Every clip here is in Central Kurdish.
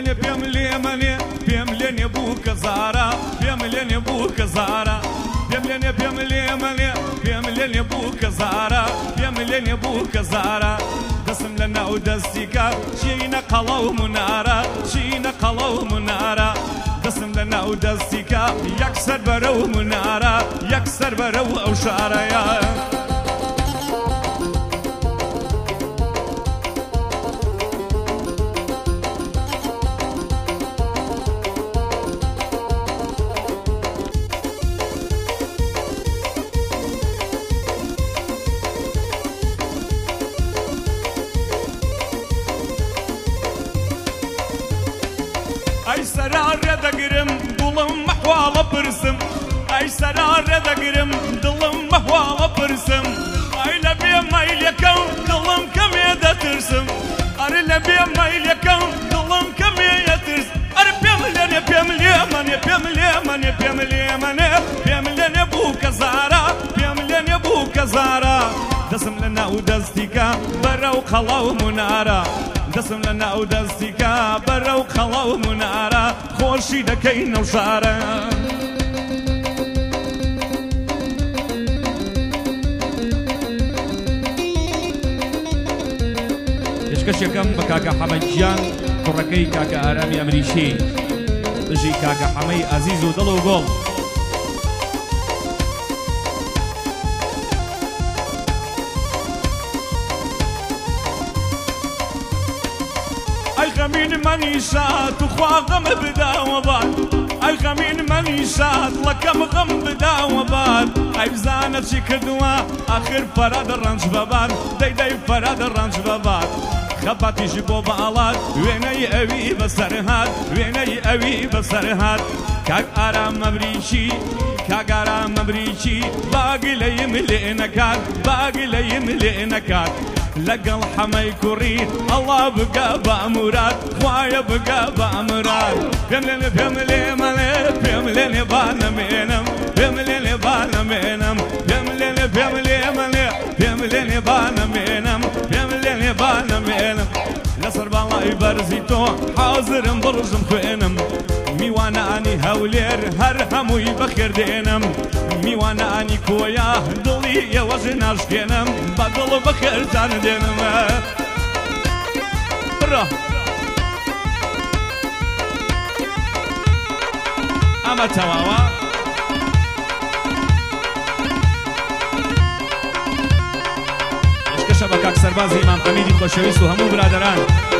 لێنێ پێم لێمەنێ پێم لێنێ بوو کە زارە پێم لێنێ بوو کە زارە پێم لێنێ پێم لێمەنێ پێم لێنێ بوو کە زارە پێم لێنێ بوو کە زارە دەسم لە ناو دەستیکە چینە قەڵە و منارە چینە قەڵە و منارە دەسم لە ناو دەستیکە یەکسەر بەرە و منارە یەکسەر بەرە و ئەو شارەیە ئەی سەرار ڕێدەگرم دڵم مەحواڵە پرسم ئەی سەرار ڕێدەگرم دڵم مەحواڵە پرسم ئەی لە بێ مەیلەکەم دڵم کەمێ دەترسم ئەرە لە بێ مەیلەکەم دڵم کەمێ دەترس ئەرە پێم لێنێ پێم لێمەنێ پێم لێمەنێ پێم لێمەنێ پێم لێنێ بوو کە زارە پێم لێنێ بوو کە زارە دەسم لە ناو دەستیکە بەرەو قەڵە و منارە دەسم لە ناو دەستیکە بەرەو قەڵە و منارە خۆشی دەکەی نەو شارە پێشکەشێکەم بە کاکە حەمەدیان کوڕەکەی کاکە ئارامی ئەمریشی دژی کاکە حەمەی عەزیز و دڵ و گۆڵ ئەی غەمین مەنی شاد و خوا غەم بداوە باد ئەی غەمین مەنی شاد لەکەم غەم بداوە باد ئەی بزانە چی کردووە ئاخر فەرادە ڕەنج بەباد دەی فەرادە ڕەنج بەباد خەپاتیشی بۆ بەڵات وێنەی ئەوی بەسەر هات وێنەی ئەوی بەسەر هات کاک ئارام مەبریچی کاک ئارام مەبریچی باگی لەیم لێ نەکات باگی لەیم لێ نەکات لەگەڵ حەمەی کوڕی ئەڵڵا بگە بە ئەمورات خوایە بگە بە ئەمورات پێم لێنێ پێم لێمەنێ پێم لێنێ با نەمێنم پێم لێنێ با نەمێنم پێم لێنێ پێم لێمەنێ پێم لێنێ با نەمێنم پێم لێنێ با نەمێنم لەسەر باڵای بەرزی تۆ حازرم بڕژم خوێنم میوانانی هەولێر هەر هەمووی بەخێردێنم میوانانی کۆیا دڵی ئێوەش ناشکێنم بە دڵ بەخێرتان دێنم بڕە ئەمە تەواوە پێشکەشە بە کاک سەربازی ئیمام حەمیدی خۆشەویست و هەموو برادەران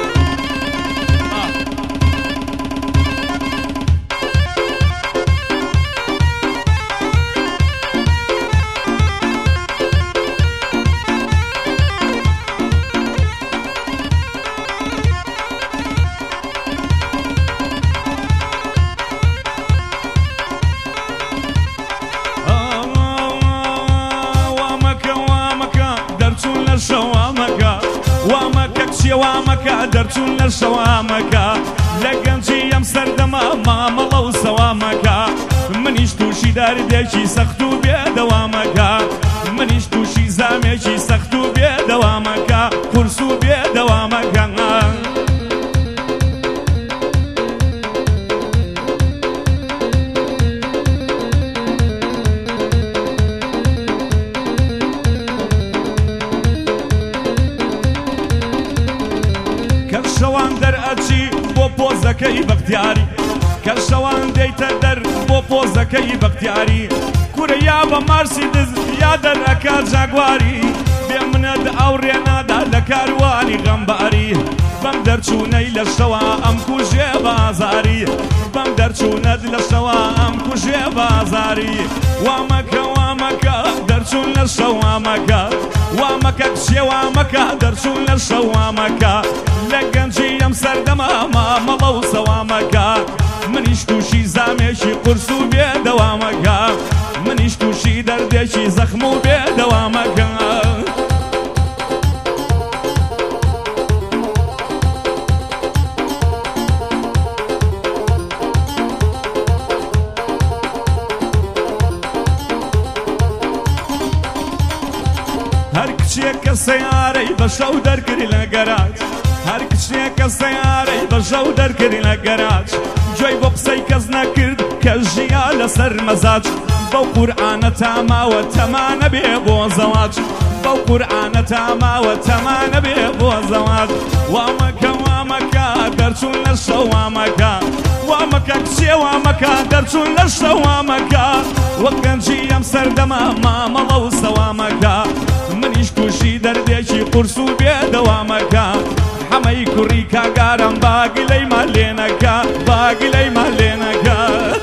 وامەکە دەرچوون لە شەوامەکە لە گەنجی ئەم سەردەما مامەڵە و سەوامەکە منیش تووشی دەردێکی سەخت و بێدەوامەکە منیش تووشی زامێکی سەخت و بێدەوامەکە قورس و بێدەوامەکە شەوان دەرئەچی بۆ پۆزەکەی بەختیاری کە شەوان دەیتە دەر بۆ پۆزەکەی بەختیاری کورە یا بە مارسی دز یا دەرئەکا جاگواری بێ منەت ئەو ڕێنادا لە کاروانی غەمباری بەم دەرچوونەی لە شەوە ئەم کوژێ بازاری بەم دەرچوونەت لە شەوە ئەم کوژێ بازاری وامەکە وامەکە دەرچوون لە شەوامەکە وامەکە کچێ وامەکە دەرچوون لە شەوامەکە لە گەنجی ئەم سەردەما مامەڵە و سەوامەکە منیش تووشی زامێکی قورس و بێدەوامەکە منیش تووشی دەردێکی زەخم و بێدەوامەکە هەر کچێک کە سەیارەی بە شەو دەرکری لە گەراج هەر کچێکە سەیارەی بەژەو دەرکردی لە گەراج گوێی بۆ قسەی کەس نەکرد کە ژیا لەسەر مەزاج بەو قورئانە تاماوە تەمانە بێ بۆ زەواج بەو قورئانە تاماوە تەمانە بێ بۆ زەواج وامەکە وامەکە دەرچوون لە شەو وامەکە وامەکە کچێ وامەکە دەرچوون لە شەو وامەکە وەک گەنجی ئەم سەردەمە مامەڵە و سەوامەکە منیش تووشی دەردێکی قورس و بێدەوامەکە حەمەی کوڕی کاگارم باگلەیمان لێنەکە باگلەیمان لێنەکە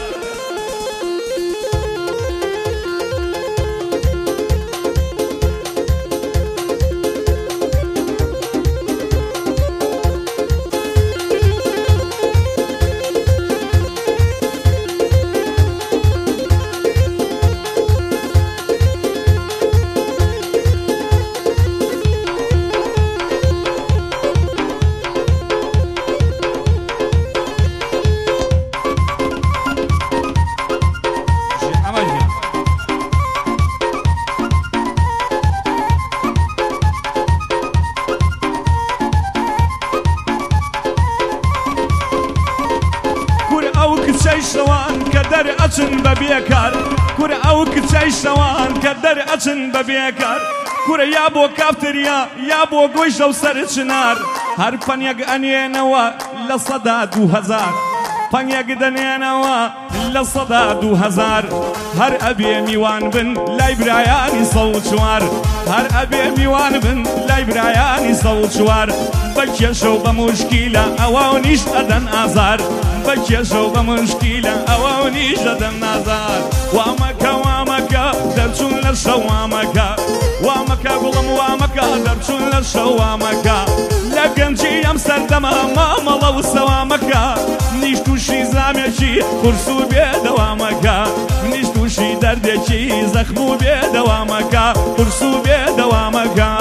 کچەی شەوان کە دەرئەچن بە بێکار کورە ئەو کچەی شەوان کە دەرئەچن بە بێکار کورە یا بۆ کافتریا یا بۆ گۆیشە و سەر چنار هەر پەنیەک ئەنێنەوە لە سەدا 2000 پەنیەک دەنێنەوە لە سەدا 2000 هەر ئەبێ میوان بن لای برایانی 104 هەر ئەبێ میوان بن لای برایانی 104 بەکێشە و بە موشکیلە ئەوە و نیش ئەدەن ئازار بەکێشە و بە موشکیلە ئەوە و نیش ئەدەن ئازار وامەکە وامەکە دەرچوون لە شەو وامەکە وامەکە گوڵم وامەکە دەرچوون لە شەو وامەکە لە گەنجی ئەم سەردەمە مامەڵە و سەوامەکە نیش تووشی زامێکی قورس و بێدەوامەکە نیش تووشی دەردێکی زەخم و بێدەوامەکە قورس و بێدەوامەکە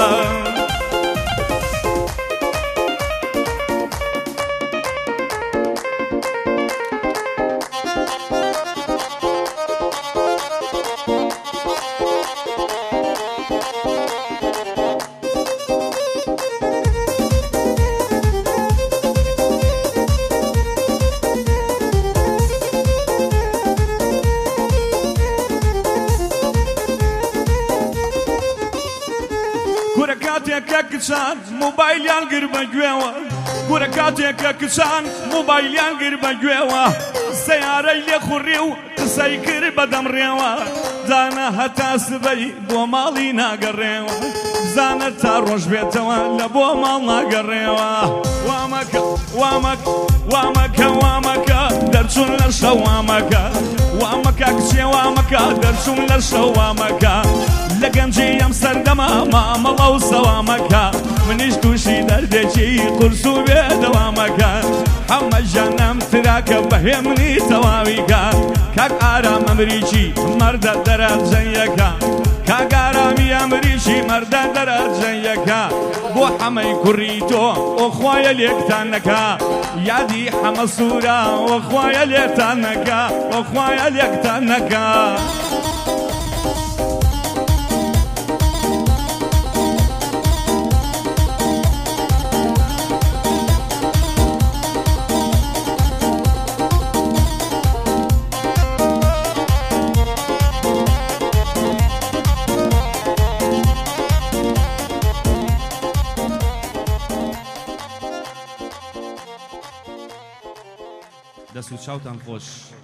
گورە کاتێکە کچان موبایلیان گر بە گوێوە گورە کاتێکە کچان موبایلیان گر بە گوێوە سەیارەی لێ خوڕی و قسەی کرد بە دەمڕێوە زانە هەتا سبەی بۆ ماڵی ناگەڕێوە زانە تا ڕۆژ بێتەوە لە بۆ ماڵ ناگەڕێوە وامەکە وامەکە وامەکە وامەکە دەرچوون لە شەو وامەکە وامەکە کچێ وامەکە دەرچوون لە شەو وامەکە لە گەنجی ئەم سەردەمە مامەڵە و سەوامەکە منیش تووشی دەردێکی قورس و بێدەوامەکە حەمە ژانەم تراکە بەهێ منی تەواویکە کاک ئارام ئەمریکی مەردە دەرەجەیەکە کاک ئارامی ئەمریکی مەردە دەرەجەیەکە بۆ حەمەی کوڕی تۆ ئۆخوایە لێکتان نەکا یادی حەمە سوورە ئۆخوایە لێتان نەکا ئۆخوایە لێکتان نەکا دەست و چاوتان خۆش